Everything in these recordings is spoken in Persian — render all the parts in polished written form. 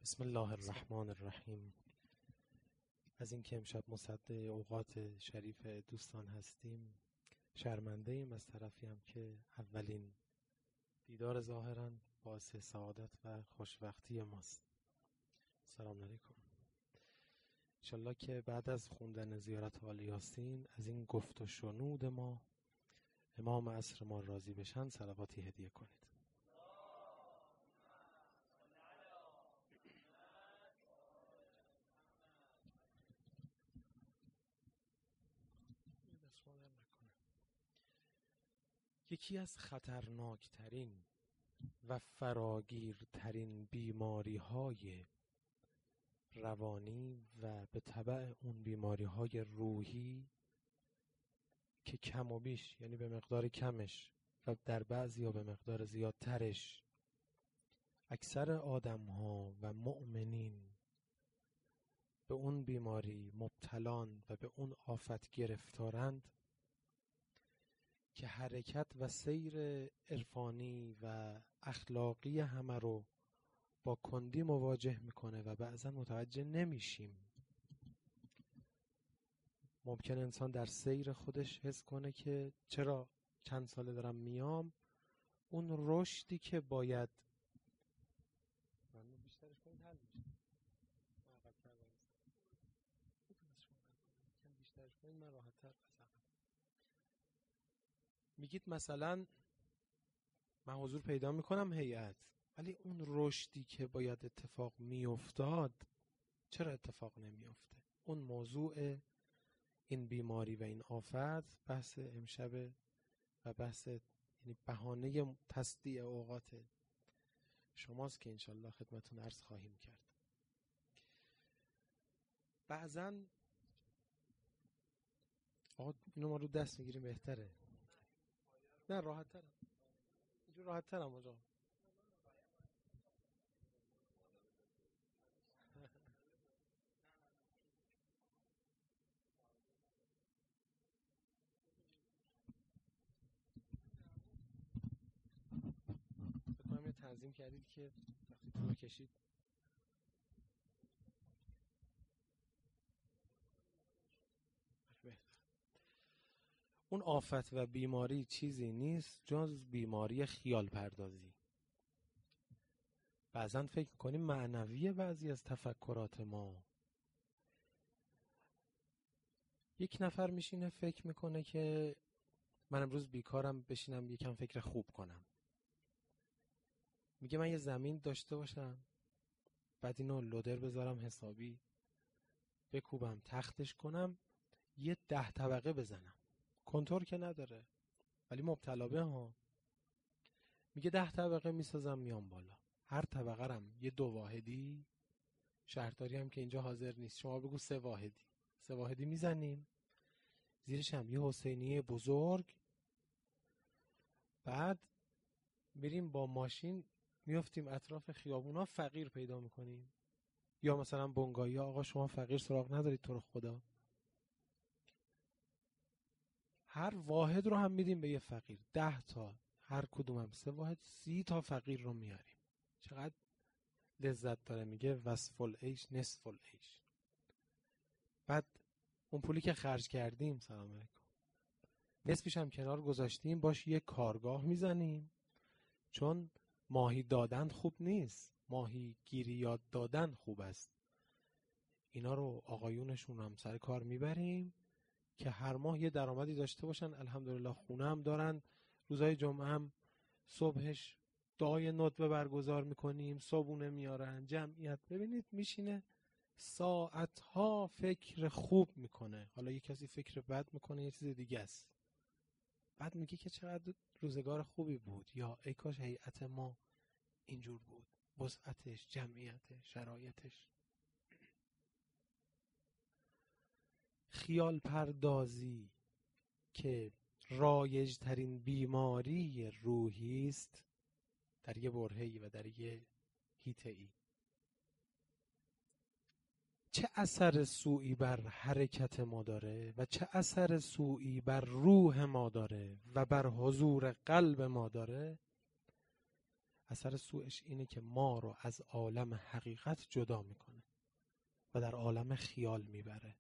بسم الله الرحمن الرحیم. از اینکه امشب مصدق اوقات شریف دوستان هستیم شرمنده ایم، از طرفی هم که اولین دیدار ظاهراً باعث سعادت و خوشبختی ماست. سلام علیکم. انشالله که بعد از خوندن زیارت آل یاسین از این گفت و شنود ما امام عصر ما راضی بشن صلواتی هدیه کنید. یکی از خطرناکترین و فراگیرترین بیماری‌های روانی و به تبع اون بیماری‌های روحی که کم و بیش، یعنی به مقدار کمش و در بعضی ها به مقدار زیادترش، اکثر آدم‌ها و مؤمنین به اون بیماری مبتلان و به اون آفت گرفتارند که حرکت و سیر عرفانی و اخلاقی همه رو با کندی مواجه میکنه و بعضا متوجه نمیشیم. ممکن انسان در سیر خودش حس کنه که چرا چند ساله دارم میام، اون رشدی که باید میگید مثلا من حضور پیدا میکنم هیئت، ولی اون رشدی که باید اتفاق میافتاد چرا اتفاق نمیافته؟ اون موضوع این بیماری و این آفت بحث امشب و بحث، یعنی بهانه تسدیع اوقات شماست که انشالله خدمتون عرض خواهیم کرد. بعضا اینو ما رو دست میگیریم بهتره. نه راحت ترم، اینجور راحت ترم آجا. بکنم یه تنظیم کردید که وقتی طول کشید بهتر. اون آفت و بیماری چیزی نیست جز بیماری خیال پردازی. بعضا فکر میکنیم معنویه بعضی از تفکرات ما. یک نفر میشینه فکر میکنه که من امروز بیکارم، بشینم یکم فکر خوب کنم. میگه من یه زمین داشته باشم، بعد اینو لودر بذارم حسابی، بکوبم تختش کنم، یه 10 طبقه بزنم. کنتور که نداره ولی مبتلا به ها. میگه 10 طبقه میسازم میام بالا، هر طبقه رم یه 2 واحدی، شهرداری هم که اینجا حاضر نیست، شما بگو 3 واحدی، 3 واحدی میزنیم، زیرش هم یه حسینیه بزرگ. بعد میریم با ماشین میافتیم اطراف خیابونا، فقیر پیدا میکنیم. یا مثلا بنگایی آقا شما فقیر سراغ ندارید تو رو خدا، هر واحد رو هم میدیم به یه فقیر، 10 تا، هر کدوم هم 3 واحد، 30 تا فقیر رو میاریم. چقدر لذت داره. میگه وصف العیش نصف العیش. بعد اون پولی که خرج کردیم، سلام علیکم، نصفش هم کنار گذاشتیم، باش یه کارگاه میزنیم، چون ماهی دادن خوب نیست، ماهی گیری یاد دادن خوب است. اینا رو آقایونشون هم سر کار میبریم که هر ماه یه درآمدی داشته باشن. الحمدلله خونه هم دارن، روزهای جمعه هم صبحش دعای ندبه برگزار میکنیم، صبحونه میارن جمعیت. ببینید میشینه ساعتها فکر خوب میکنه. حالا یه کسی فکر بد میکنه یه چیز دیگه است. بعد میگه که چقدر روزگار خوبی بود، یا ای کاش هیئت ما اینجور بود، وسعتش، جمعیتش، شرایطش. خیال پردازی که رایج ترین بیماری روحی است در یه برهه‌ای و در یه حیطه‌ای، چه اثر سوئی بر حرکت ما داره و چه اثر سوئی بر روح ما داره و بر حضور قلب ما داره، اثر سوءش اینه که ما رو از عالم حقیقت جدا میکنه و در عالم خیال میبره.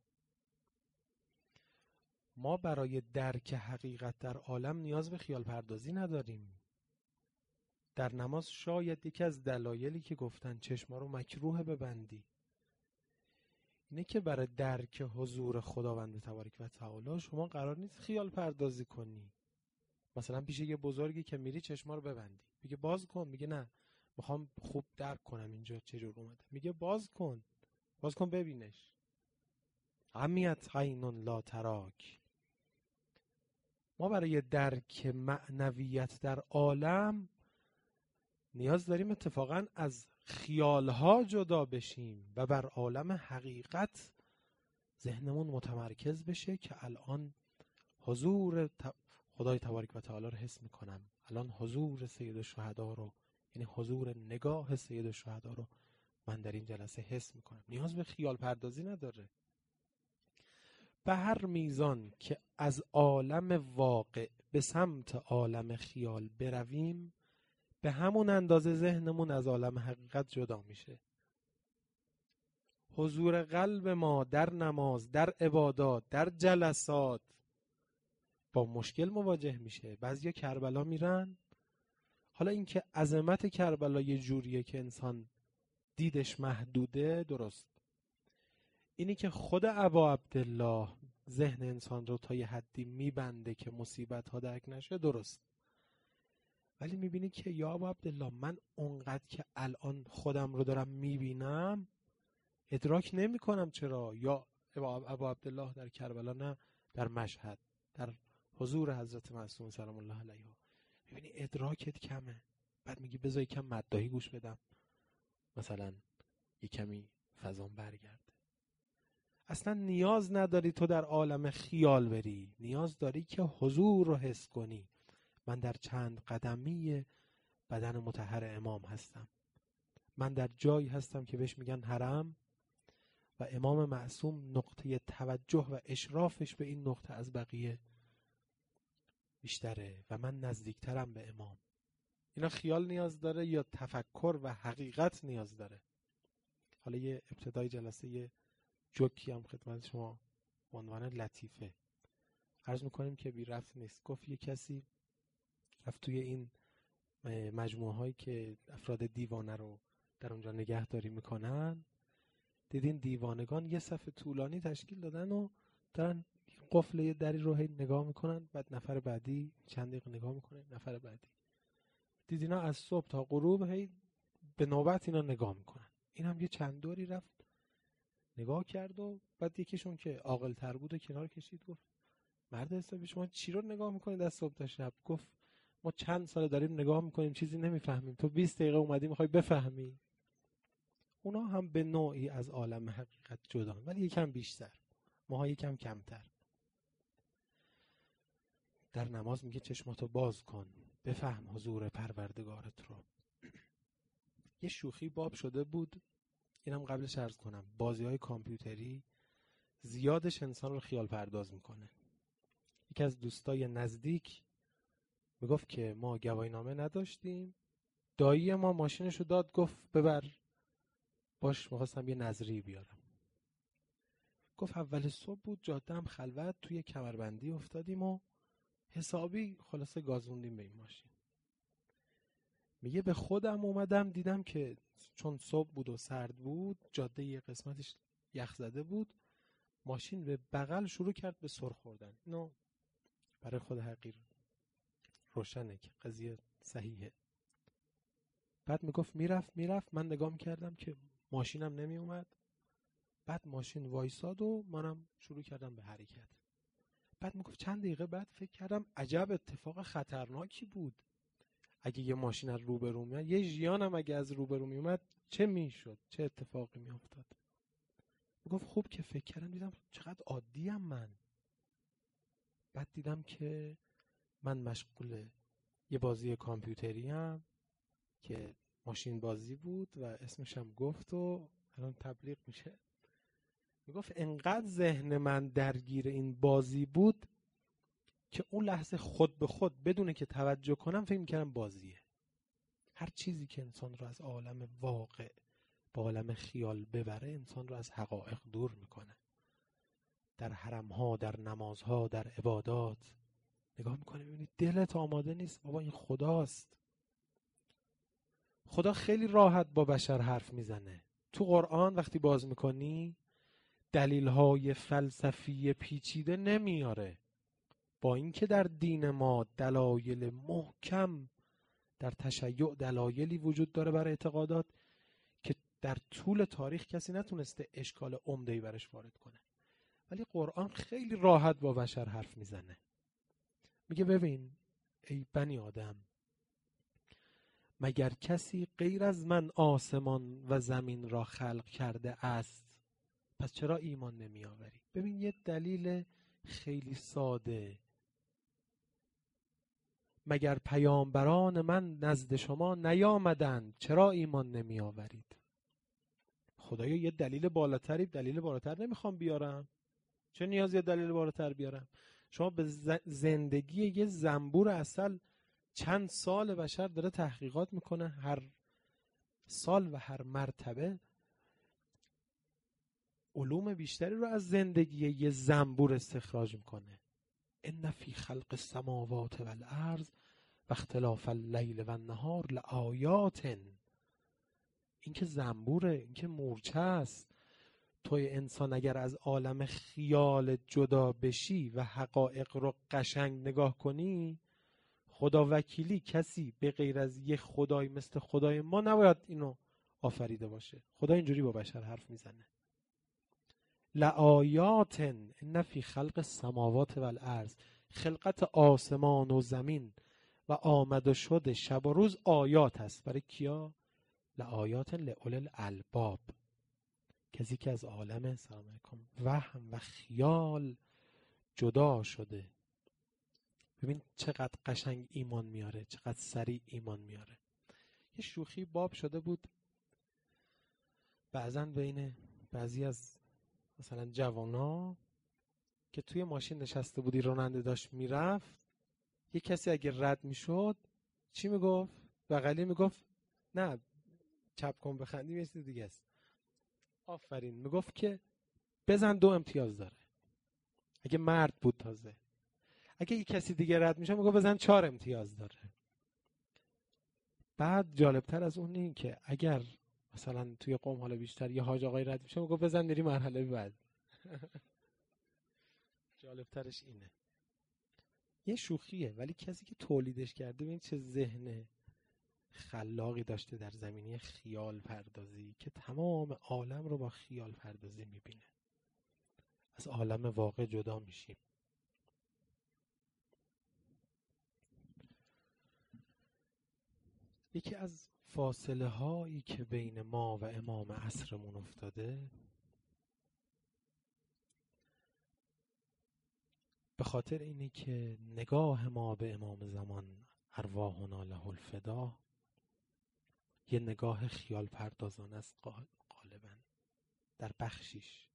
ما برای درک حقیقت در عالم نیاز به خیال پردازی نداریم. در نماز شاید یکی از دلایلی که گفتن چشما رو مکروه ببندی اینه که برای درک حضور خداوند تبارک و تعالی شما قرار نیست خیال پردازی کنی. مثلا پیش یه بزرگی که میری چشما رو ببندی، میگه باز کن، میگه نه میخوام خوب درک کنم اینجا چجور اومده، میگه باز کن ببینش. عمیت عین لا تراک. ما برای درک معنویت در عالم نیاز داریم اتفاقا از خیالها جدا بشیم و بر عالم حقیقت ذهنمون متمرکز بشه که الان حضور خدای تبارک و تعالی رو حس میکنم، الان حضور سید الشهدا رو، یعنی حضور نگاه سید الشهدا رو من در این جلسه حس میکنم. نیاز به خیال پردازی نداره. به هر میزان که از عالم واقع به سمت عالم خیال برویم به همون اندازه ذهنمون از عالم حقیقت جدا میشه. حضور قلب ما در نماز، در عبادات، در جلسات با مشکل مواجه میشه. بعضیا کربلا میرن، حالا اینکه عظمت کربلا یه جوریه که انسان دیدش محدوده، درست. اینی که خود ابا عبدالله ذهن انسان رو تا یه حدی میبنده که مصیبت ها درک نشه، درست. ولی میبینی که یا ابا عبدالله من اونقدر که الان خودم رو دارم میبینم ادراک نمی کنم چرا. یا ابا عبدالله در کربلا، نه در مشهد، در حضور حضرت معصوم سلام الله علیها، میبینی ادراکت کمه. بعد میگی بذار یکم مداحی گوش بدم، مثلا یک کمی فضام برگرده. اصلا نیاز نداری تو در عالم خیال بری، نیاز داری که حضور رو حس کنی. من در چند قدمی بدن مطهر امام هستم، من در جایی هستم که بهش میگن حرم و امام معصوم نقطه توجه و اشرافش به این نقطه از بقیه بیشتره و من نزدیکترم به امام. اینا خیال نیاز داره یا تفکر و حقیقت نیاز داره؟ حالا یه ابتدای جلسه یه جوکی هم خدمت شما به عنوان لطیفه عرض میکنیم که بی رفت نیست. گفت یه کسی رفت توی این مجموعه هایی که افراد دیوانه رو در اونجا نگهداری میکنن، دیدین دیوانگان یه صف طولانی تشکیل دادن و دارن قفل یه دری رو هی نگاه میکنن، بعد نفر بعدی چند دقیقه نگاه میکنه، نفر بعدی. دیدینا از صبح تا غروب هی به نوبت اینا نگاه میکنن. این هم یه چند دوری رفت نگاه کرد و بعد یکیشون که عاقل تر بود و کنار کشید گفت مرد حسابی شما چی رو نگاه میکنید از صبح تا شب؟ گفت ما چند سال داریم نگاه میکنیم چیزی نمیفهمیم، تو 20 دقیقه اومدی میخوای بفهمی. اونا هم به نوعی از عالم حقیقت جدا، ولی یکم بیشتر، ماها یکم کمتر. در نماز میگه چشماتو باز کن بفهم حضور پروردگارت رو. یه شوخی باب شده بود، اینم قبلش عرض کنم، بازی‌های کامپیوتری زیادش انسان رو خیال پرداز میکنه. یکی از دوستای نزدیک میگفت که ما گواهینامه نداشتیم، دایی ما ماشینشو داد، گفت ببر باش میخواستم یه نظری بیارم. گفت اول صبح بود، جاده هم خلوت، توی کمربندی افتادیم و حسابی خلاصه گازوندیم به این ماشین. میگه به خودم اومدم دیدم که چون صبح بود و سرد بود، جاده یه قسمتش یخ زده بود، ماشین به بغل شروع کرد به سر خوردن. اینو برای خود حقیر روشنه که قضیه صحیحه. بعد میگفت میرفت من نگاه میکردم که ماشینم نمی اومد. بعد ماشین وایساد و منم شروع کردم به حرکت. بعد میگفت چند دقیقه بعد فکر کردم عجب اتفاق خطرناکی بود. اگه یه ماشین از روبرو میاد، یه ژیانم اگه از روبرو میومد چه میشد؟ چه اتفاقی میافتاد؟ میگفت خوب که فکر کردم دیدم چقدر عادیم من. بعد دیدم که من مشغول یه بازی کامپیوتری ام که ماشین بازی بود و اسمش هم گفت و الان تبلیغ میشه. میگفت انقدر ذهن من درگیر این بازی بود که اون لحظه خود به خود بدونه که توجه کنم فکر میکردم بازیه. هر چیزی که انسان رو از عالم واقع به عالم خیال ببره انسان رو از حقایق دور میکنه. در حرمها، در نمازها، در عبادات نگاه میکنه میبینی دلت آماده نیست. بابا این خداست. خدا خیلی راحت با بشر حرف میزنه. تو قرآن وقتی باز میکنی دلیل‌های فلسفی پیچیده نمیاره. با اینکه در دین ما دلایل محکم، در تشیع دلایلی وجود داره برای اعتقادات که در طول تاریخ کسی نتونسته اشکال عمده‌ای برش وارد کنه، ولی قرآن خیلی راحت با بشر حرف میزنه. میگه ببین ای بنی آدم، مگر کسی غیر از من آسمان و زمین را خلق کرده است؟ پس چرا ایمان نمی آوری؟ ببین یه دلیل خیلی ساده. مگر پیامبران من نزد شما نیامدند؟ چرا ایمان نمی آورید؟ خدایا یه دلیل بالاتر نمیخوام بیارم. چه نیازی دلیل بالاتر بیارم؟ شما به زندگی یه زنبور عسل چند سال بشر داره تحقیقات میکنه، هر سال و هر مرتبه علوم بیشتری رو از زندگی یه زنبور استخراج میکنه. ان فی خلق السماوات والارض و اختلاف اللیل و النهار لآیات. این که زنبوره، این که مورچه است. توی انسان اگر از عالم خیال جدا بشی و حقایق رو قشنگ نگاه کنی، خدا وکیلی کسی به غیر از یه خدای مثل خدای ما نباید اینو آفریده باشه. خدا اینجوری با بشر حرف میزنه. لآیات ان فی خلق السماوات والارض، خلقت آسمان و زمین و آمد و شد شب و روز آیات هست. برای کیا؟ لآیات لأولی الالباب، کسی که از عالم سلام علیکم وهم و خیال جدا شده. ببین چقدر قشنگ ایمان میاره، چقدر سریع ایمان میاره. یه شوخی باب شده بود بعضن بین بعضی از مثلا جوانا که توی ماشین نشسته بودی، راننده داشت میرفت، یه کسی اگه رد میشد چی میگفت؟ بغلی میگفت نه چپ کن بخندیم یه چیز دیگه است. آفرین. میگفت که بزن 2 امتیاز داره. اگه مرد بود تازه. اگه یه کسی دیگه رد میشه میگفت بزن 4 امتیاز داره. بعد جالبتر از اون این که اگر مثلا توی قوم حالا بیشتر یه حاج آقای رد میشه میگفت بزن میری مرحله بعد. جالبترش اینه. یه شوخیه ولی کسی که تولیدش کرده ببین چه ذهن خلاقی داشته در زمینه خیال پردازی که تمام عالم رو با خیال پردازی میبینه. از عالم واقع جدا میشیم. یکی از فاصله هایی که بین ما و امام عصرمون افتاده به خاطر اینه که نگاه ما به امام زمان ارواحنا له الفدا یه نگاه خیال پردازانه است. غالبا در بخشیش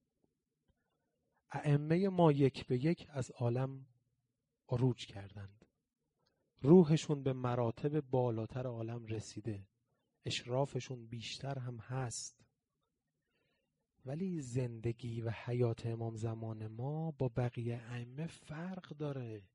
ائمه ما یک به یک از عالم عروج کردند. روحشون به مراتب بالاتر عالم رسیده، اشرافشون بیشتر هم هست، ولی زندگی و حیات امام زمان ما با بقیه ائمه فرق داره.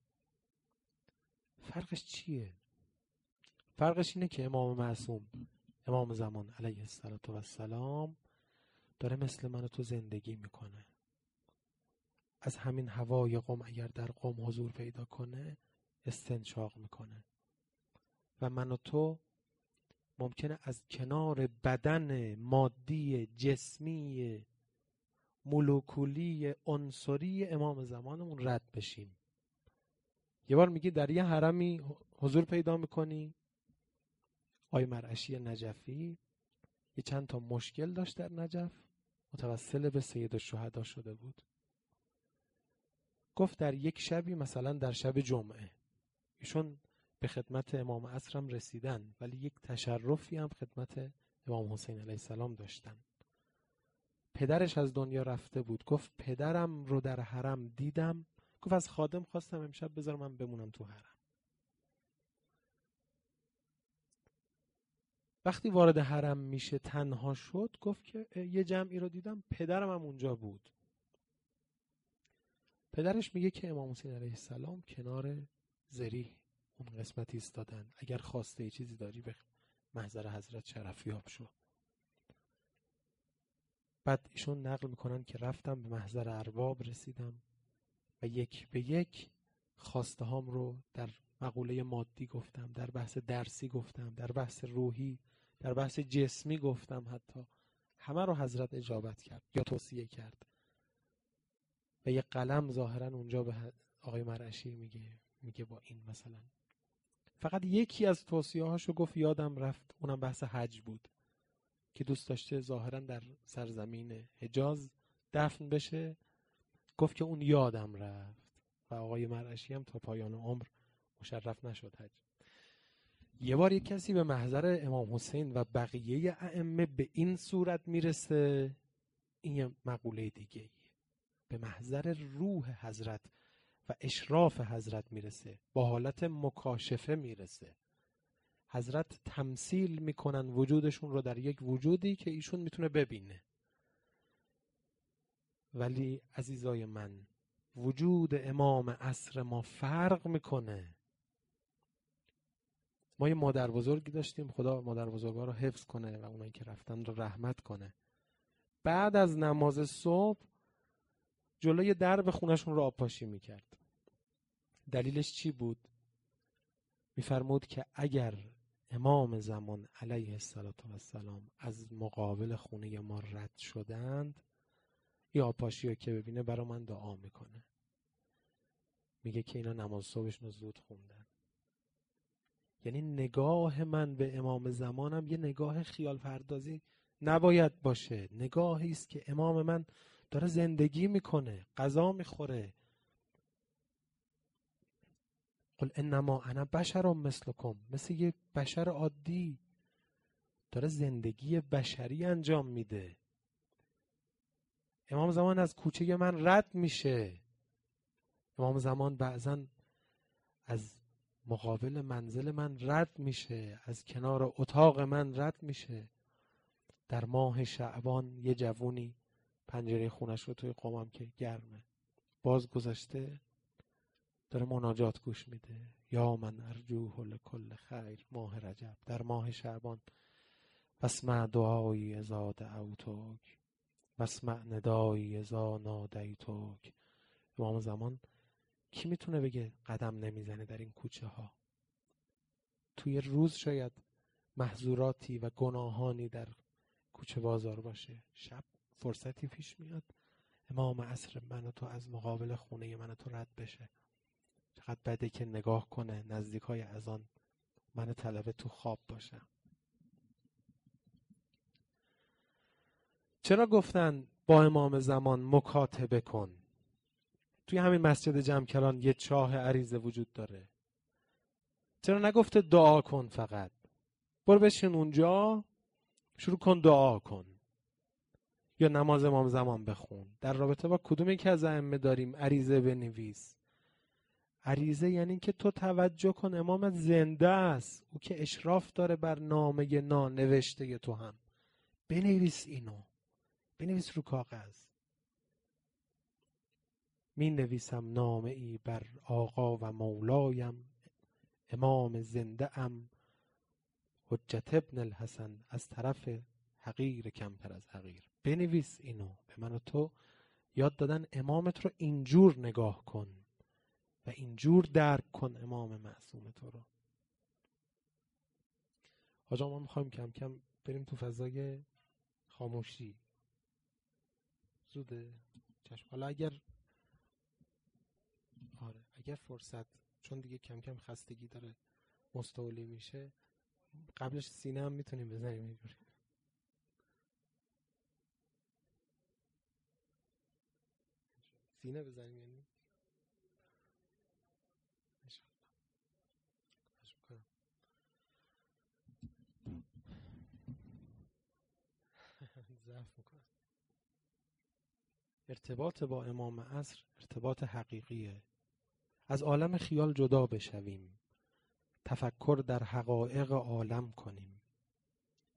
فرقش چیه؟ فرقش اینه که امام معصوم، امام زمان علیه السلام داره مثل من و تو زندگی میکنه. از همین هوای قم اگر در قم حضور پیدا کنه استنشاق میکنه و من و تو ممکنه از کنار بدن مادی جسمی مولکولی عنصری امام زمانمون رد بشیم. یه بار میگی در یه حرمی حضور پیدا میکنی، آقای مرعشی نجفی یه چند تا مشکل داشت در نجف، متوسل به سید الشهدا شده بود. گفت در یک شبی، مثلا در شب جمعه، ایشون به خدمت امام عصر هم رسیدن ولی یک تشرفی هم خدمت امام حسین علیه السلام داشتن. پدرش از دنیا رفته بود. گفت پدرم رو در حرم دیدم. گفت از خادم خواستم امشب بذار من بمونم تو حرم. وقتی وارد حرم میشه تنها شد، گفت که یه جمعی رو دیدم، پدرم هم اونجا بود. پدرش میگه که امام حسین علیه السلام کنار ذریح اون قسمتی ایستادن، اگر خواسته ای چیزی داری به محضر حضرت شرفیاب شو. بعد ایشون نقل میکنن که رفتم به محضر ارباب رسیدم و یک به یک خواسته هام رو در مقوله مادی گفتم، در بحث درسی گفتم، در بحث روحی، در بحث جسمی گفتم، حتی همه رو حضرت اجابت کرد یا توصیه کرد. و یه قلم ظاهرا اونجا به آقای مرعشی میگه با این مثلا فقط یکی از توصیه هاشو گفت یادم رفت، اونم بحث حج بود که دوست داشته ظاهرا در سرزمین حجاز دفن بشه، گفت که اون یادم رفت و آقای مرعشی هم تا پایان عمر مشرف نشد حج. یه بار یک کسی به محضر امام حسین و بقیه ائمه به این صورت میرسه، این یه مقوله دیگه، به محضر روح حضرت و اشراف حضرت میرسه، با حالت مکاشفه میرسه. حضرت تمثیل میکنن وجودشون رو در یک وجودی که ایشون میتونه ببینه. ولی عزیزای من، وجود امام عصر ما فرق میکنه. ما یه مادر بزرگی داشتیم، خدا مادر بزرگا رو حفظ کنه و اونایی که رفتن رو رحمت کنه. بعد از نماز صبح جلوی درب خونشون رو آبپاشی میکرد. دلیلش چی بود؟ میفرمود که اگر امام زمان علیه السلام از مقابل خونه ما رد شدند، این آبپاشی رو که ببینه برا من دعا میکنه. میگه که اینا نماز صبحشون رو زود خوندن. یعنی نگاه من به امام زمانم یه نگاه خیال پردازی نباید باشه. نگاهی است که امام من داره زندگی میکنه، غذا میخوره. قل انما انا بشر مثلکم، مثل یه بشر عادی داره زندگی بشری انجام میده. امام زمان از کوچه من رد میشه. امام زمان بعضن از مقابل منزل من رد میشه، از کنار اتاق من رد میشه. در ماه شعبان یه جوونی پنجره خونش رو توی قمم که گرمه باز گذاشته، داره مناجات گوش میده. یا من ارجوه لکل خیر، ماه رجب در ماه شعبان. واسمع دعایی اذا دعوتک، واسمع ندایی اذا نادیتک. امام زمان کی میتونه بگه قدم نمیزنه در این کوچه ها؟ توی روز شاید محظوراتی و گناهانی در کوچه بازار باشه، شب فرصتی پیش میاد امام عصر من و تو از مقابل خونه من و تو رد بشه. چقدر بده که نگاه کنه نزدیک های اذان من طلبه تو خواب باشم. چرا گفتن با امام زمان مکاتبه کن؟ توی همین مسجد جمکران یه چاه عریضه وجود داره. چرا نگفته دعا کن فقط؟ برو بشین اونجا شروع کن دعا کن یا نماز امام زمان بخون. در رابطه با کدومی که از ائمه داریم عریضه بنویس. عریضه یعنی که تو توجه کن امام زنده است، او که اشراف داره بر نامه نانوشته تو هم. بنویس اینو، بنویس رو کاغذ. می نویسم نامه ای بر آقا و مولایم، امام زنده ام حجت ابن الحسن، از طرف حقیر کمتر از حقیر. بنویس اینو. به من و تو یاد دادن امامت رو اینجور نگاه کن و اینجور درک کن امام معصوم تو رو. آجا ما میخوایم کم کم بریم تو فضای خاموشی. زوده؟ چشم. حالا اگر فرصت، چون دیگه کم کم خستگی داره مستولی میشه، قبلش سینه هم میتونیم بزنیم اینجوری. سینه بزنیم یعنی ضعف میکنه. ارتباط با امام عصر ارتباط حقیقیه. از عالم خیال جدا بشویم، تفکر در حقایق عالم کنیم.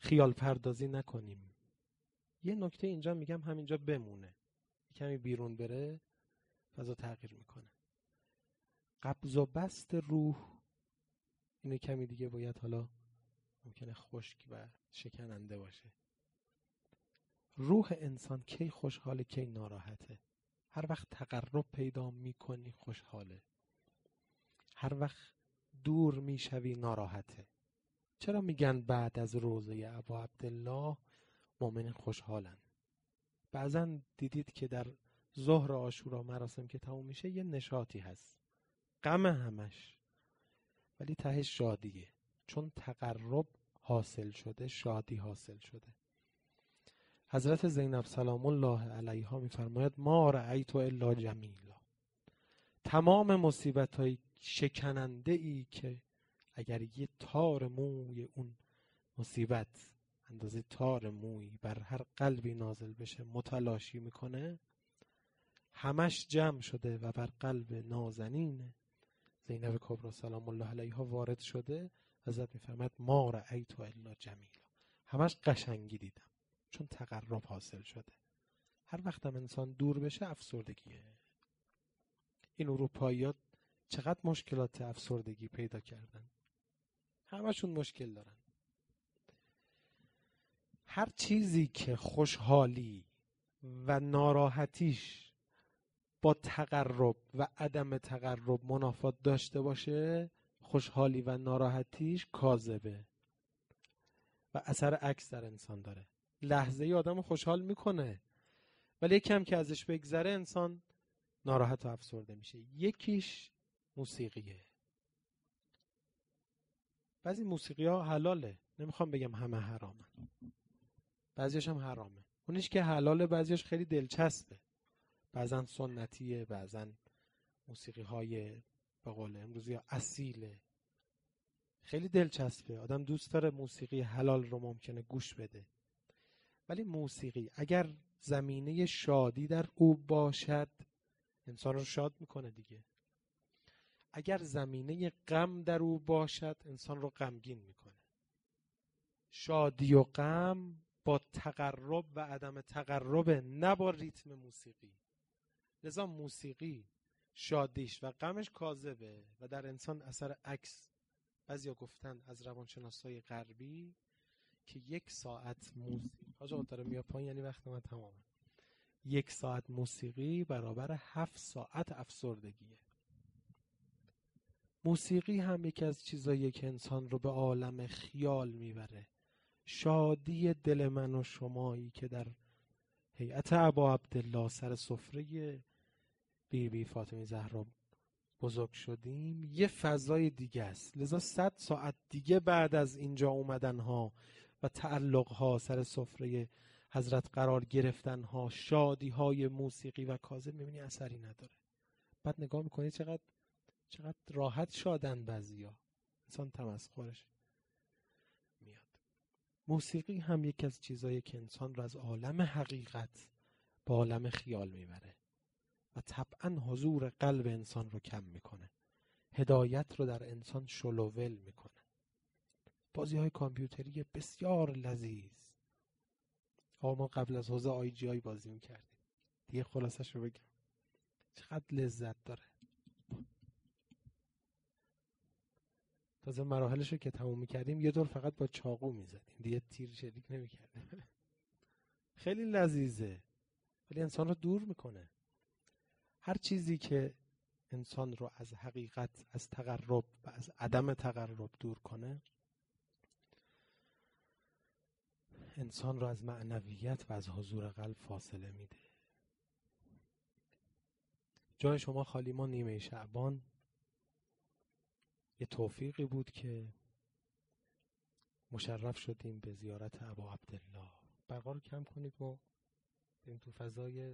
خیال پردازی نکنیم. یه نکته اینجا میگم همینجا بمونه، کمی بیرون بره فضا تغییر میکنه. قبض و بست روح، اینو کمی دیگه باید حالا ممکنه خشک و شکننده باشه. روح انسان کی خوشحاله کی ناراحته؟ هر وقت تقرب پیدا میکنی خوشحاله، هر وقت دور میشوی ناراحته. چرا میگن بعد از روزه ابا عبدالله مؤمنین خوشحالن؟ بعضا دیدید که در ظهر عاشورا مراسم که تموم میشه یه نشاطی هست، غم همش، ولی تهش شادیه، چون تقرب حاصل شده، شادی حاصل شده. حضرت زینب سلام الله علیها میفرماید ما رأیت الا جمیلا. تمام مصیبت های شکننده ای که اگر یه تار موی اون مصیبت اندازه تار موی بر هر قلبی نازل بشه متلاشی میکنه، همش جمع شده و بر قلب نازنین زینب کبری سلام الله علیها وارد شده. حضرت میفرماید ما رأیت الا جمیلا، همش قشنگی دیدم، چون تقرب حاصل شده. هر وقتم انسان دور بشه افسردگیه. این اروپاییات چقدر مشکلات افسردگی پیدا کردن، همشون مشکل دارن. هر چیزی که خوشحالی و ناراحتیش با تقرب و عدم تقرب منافات داشته باشه، خوشحالی و ناراحتیش کاذبه و اثر عکس در انسان داره. لحظه ای آدم خوشحال میکنه، ولی کم که ازش بگذره انسان ناراحت و افسرده میشه. یکیش موسیقیه. بعضی موسیقی ها حلاله، نمیخوام بگم همه حرامه، بعضیش هم حرامه. اونیش که حلاله بعضیش خیلی دلچسبه، بعضن سنتیه، بعضن موسیقی های به قول امروزی ها اصیله، خیلی دلچسبه، آدم دوست داره موسیقی حلال رو ممکنه گوش بده. ولی موسیقی اگر زمینه شادی در او باشد انسان رو شاد میکنه دیگه. اگر زمینه غم در او باشد انسان رو غمگین میکنه. شادی و غم با تقرب و عدم تقرب، نه با ریتم موسیقی. لذا موسیقی شادیش و غمش کاذبه و در انسان اثر عکس. بعضیا گفتن از روانشناسای غربی که 1 ساعت موسیقی، حاجا داره میاد پایین یعنی وقت من تمامه، 1 ساعت موسیقی برابر 7 ساعت افسردگیه. موسیقی هم یکی از چیزاییه که انسان رو به عالم خیال میبره. شادی دل من و شمایی که در هیئت ابا عبدالله سر سفره بی فاطمه زهرا بزرگ شدیم یه فضای دیگه است. لذا 100 ساعت دیگه بعد از اینجا اومدن ها و تعلق ها سر سفره حضرت قرار گرفتن ها، شادی های موسیقی و کاذب، میبینی اثری نداره. بعد نگاه میکنی چقدر راحت شادن بعضیا، انسان تمسخرش میاد. موسیقی هم یکی از چیزایی که انسان رو از عالم حقیقت به عالم خیال میبره و طبعا حضور قلب انسان رو کم میکنه، هدایت رو در انسان شلوول میکنه. بازی های کامپیوتری بسیار لذیذ. ما قبل از حوزه آی جی آی بازی میکردیم دیگه، خلاصش رو بگم چقدر لذت داره. تازه مراحلش رو که تموم میکردیم یه دور فقط با چاقو میزدیم دیگه، تیر شلیک نمیکردیم. خیلی لذیذه ولی انسان رو دور میکنه. هر چیزی که انسان رو از حقیقت، از تقرب و از عدم تقرب دور کنه انسان رو از معنویت و از حضور قلب فاصله میده. جای شما خالی. ما نیمه شعبان یه توفیقی بود که مشرف شدیم به زیارت ابا عبدالله. برقا رو کم کنید ما بریم تو فضای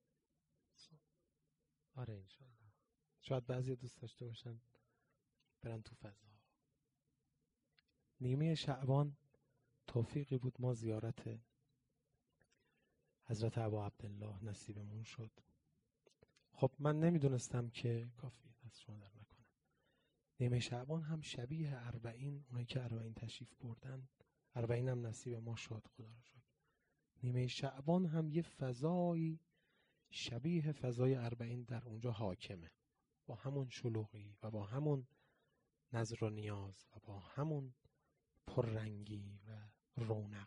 آره انشاءالله. شاید بعضی دوست داشته باشن برن تو فضا. نیمه شعبان توفیقی بود ما زیارت حضرت ابا عبدالله نصیبمون شد. خب من نمیدونستم که کافی از شما در نکنم. نیمه شعبان هم شبیه 40، اونایی که 40 تشریف بردن 40 هم نصیب ما شد، خدا رو شکر. نیمه شعبان هم یه فضایی شبیه فضای 40 در اونجا حاکمه، با همون شلوغی و با همون نظر و نیاز و با همون پررنگی و رونق.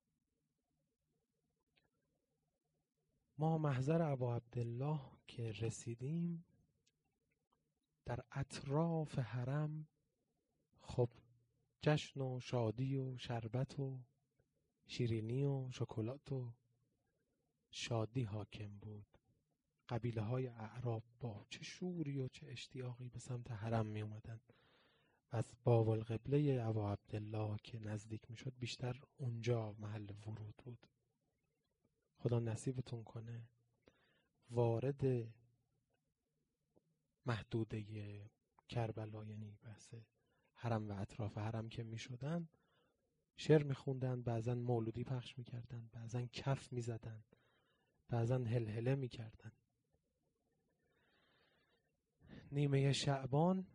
ما محضر ابا عبدالله که رسیدیم، در اطراف حرم خب جشن و شادی و شربت و شیرینی و شکلات و شادی حاکم بود. قبیله های اعراب با چه شوری و چه اشتیاقی به سمت حرم می اومدن و از باب القبله ابا عبدالله که نزدیک می شد بیشتر اونجا محل ورود بود. خدا نصیبتون کنه وارد محدوده کربلا، یعنی بحث حرم و اطراف حرم که می شدن، شعر می خوندن، بعضا مولودی پخش می کردن، بعضا کف می زدن، بعضا هلهله می کردن. نیمه شعبان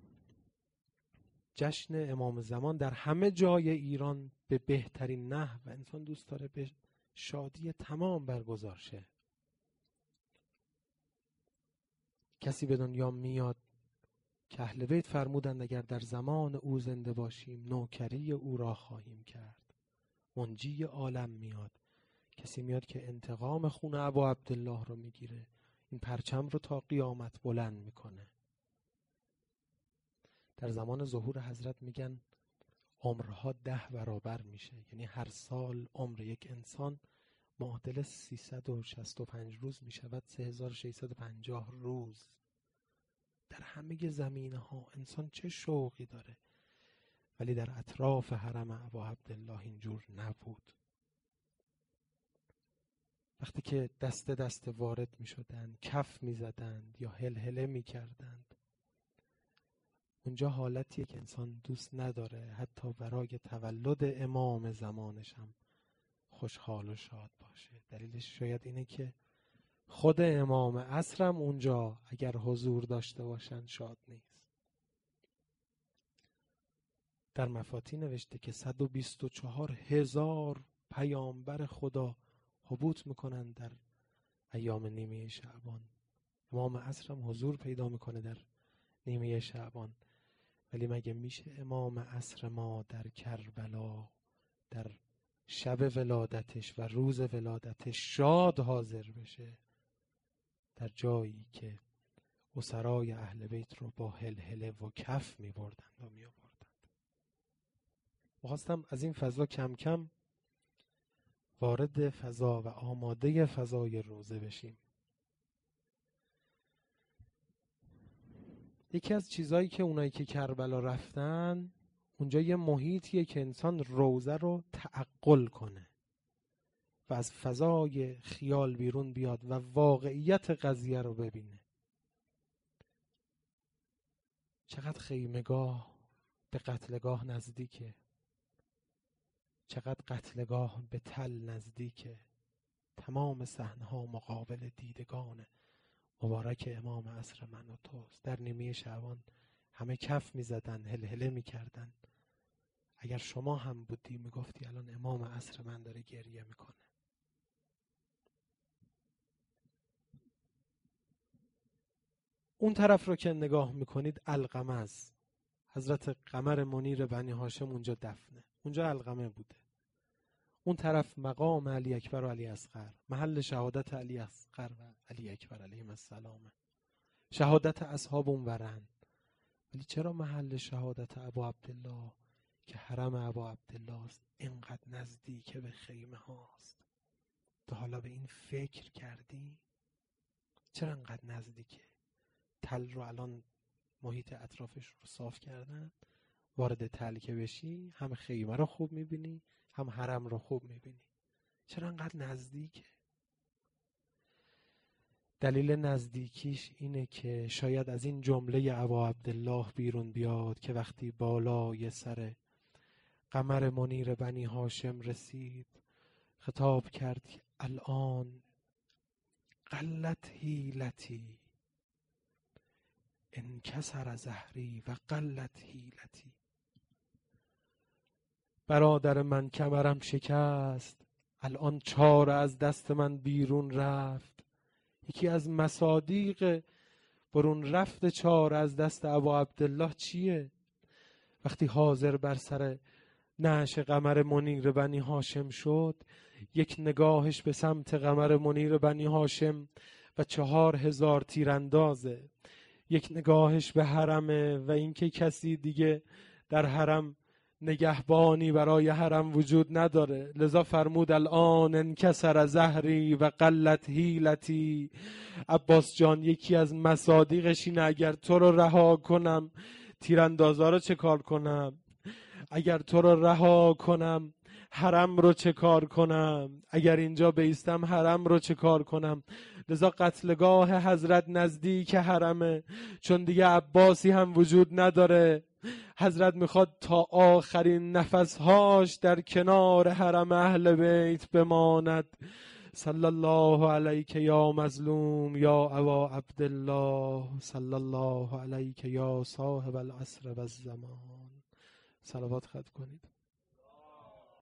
جشن امام زمان در همه جای ایران به بهترین نحو و انسان دوست داره به شادی تمام برگزار شه. کسی به دنیا میاد که اهل بیت فرمودند اگر در زمان او زنده باشیم نوکری او را خواهیم کرد. منجی عالم میاد، کسی میاد که انتقام خون ابا عبدالله رو میگیره، این پرچم رو تا قیامت بلند میکنه. در زمان ظهور حضرت میگن عمرها 10 برابر میشه، یعنی هر سال عمر یک انسان معادل 365 روز میشود، 3650 روز. در همه زمینه ها انسان چه شوقی داره، ولی در اطراف حرم ابا عبدالله اینجور نبود. وقتی که دسته دسته وارد می شدند، کف می زدند یا هلهله می کردند، اونجا حالتیه که انسان دوست نداره حتی برای تولد امام زمانش هم خوشحال و شاد باشه. دلیلش شاید اینه که خود امام عصرم اونجا اگر حضور داشته باشن شاد نیست. در مفاتی نوشته که 124,000 پیامبر خدا حبوط میکنن در ایام نیمه شعبان. امام عصرم حضور پیدا میکنه در نیمه شعبان، ولی مگه میشه امام عصر ما در کربلا در شب ولادتش و روز ولادتش شاد حاضر بشه، در جایی که اسرای اهل بیت رو با هلهله و کف می بردند و می آوردند. خواستم از این فضا کم کم وارد فضا و آماده فضای روزه بشیم. یکی از چیزایی که اونایی که کربلا رفتن، اونجا یه محیطیه که انسان روزه رو تعقل کنه و از فضای خیال بیرون بیاد و واقعیت قضیه رو ببینه. چقدر خیمگاه به قتلگاه نزدیکه، چقدر قتلگاه به تل نزدیکه. تمام صحنه‌ها مقابل دیدگان مبارک امام عصر من و توست. در نیمه شعبان همه کف می زدن، هلهله می کردن. اگر شما هم بودی می گفتی الان امام عصر من داره گریه می کنه. اون طرف رو که نگاه می کنید القمز، حضرت قمر منیر بنی هاشم اونجا دفنه، اونجا القمه بوده. اون طرف مقام علی اکبر و علی اصغر، محل شهادت علی اصغر و علی اکبر علیهم السلام. شهادت اصحاب اونورن، ولی چرا محل شهادت ابا عبدالله که حرم ابا عبدالله است اینقدر نزدیک به خیمه هاست؟ تا حالا به این فکر کردی؟ چرا اینقدر نزدیکه؟ تل رو الان محیط اطرافش رو صاف کردن، وارد تل که بشی هم خیمه رو خوب میبینی هم حرم رو خوب میبینی. چرا انقدر نزدیکه؟ دلیل نزدیکیش اینه که شاید از این جمله ابا عبدالله بیرون بیاد که وقتی بالای سر قمر منیر بنی هاشم رسید خطاب کرد که الان قلت حیلتی انکسر ظهری و قلت حیلتی. برادر من کمرم شکست، الان چاره از دست من بیرون رفت. یکی از مصادیق برون رفت چاره از دست ابا عبدالله چیه؟ وقتی حاضر بر سر نعش قمر منیر بنی هاشم شد، یک نگاهش به سمت قمر منیر بنی هاشم و 4000 تیراندازه، یک نگاهش به حرمه و اینکه کسی دیگه در حرم نگهبانی برای حرم وجود نداره. لذا فرمود الان انکسر ظهری و قلت حیلتی. عباس جان یکی از مصادیقش اینه اگر تو رو رها کنم تیراندازا رو چه کار کنم؟ اگر تو رو رها کنم حرم رو چه کار کنم؟ اگر اینجا بیستم حرم رو چه کار کنم؟ لذا قتلگاه حضرت نزدیک حرمه، چون دیگه عباسی هم وجود نداره. حضرت میخواد تا آخرین نفسهاش در کنار حرم اهل بیت بماند. صلی الله علیک یا مظلوم یا ابا عبدالله، صلی الله علیک یا صاحب العصر و الزمان. صلوات ختم کنید.